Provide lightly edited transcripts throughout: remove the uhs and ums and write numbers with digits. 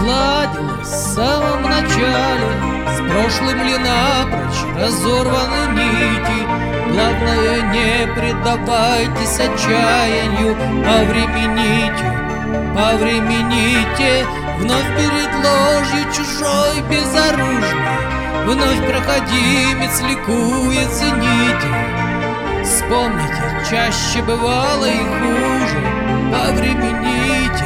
сладилось в самом начале, с прошлым ли напрочь разорваны нити. Главное, не предавайтесь отчаянию, повремените. Вновь перед ложью чужой безоружный, вновь проходимец ликует в зените. Вспомните, чаще бывало и хуже. Повремените.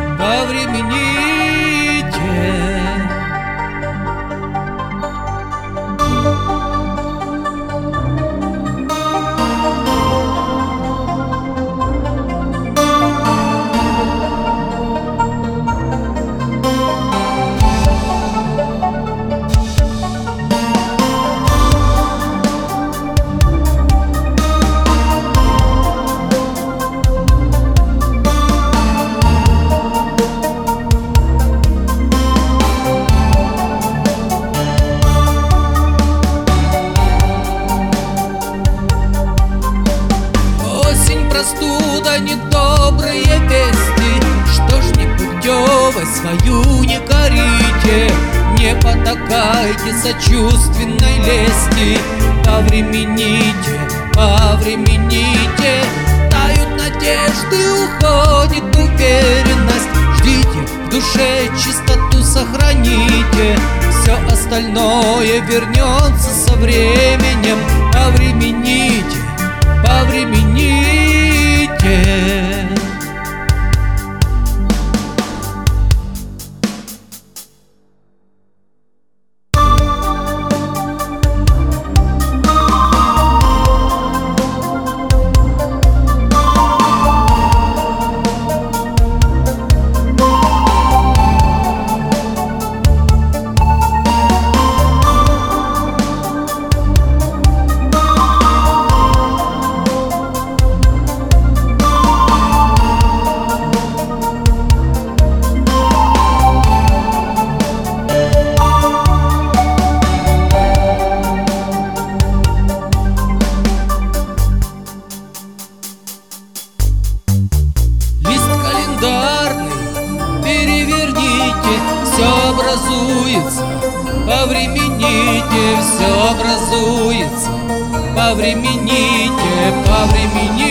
Простуда, недобрые вести, что ж непутевость свою не корите, не потакайте сочувственной лести. Повремените, тают надежды, уходит уверенность. Ждите, в душе чистоту сохраните, все остальное вернется со временем. Повремените. Все образуется, повремените, все образуется, повремените.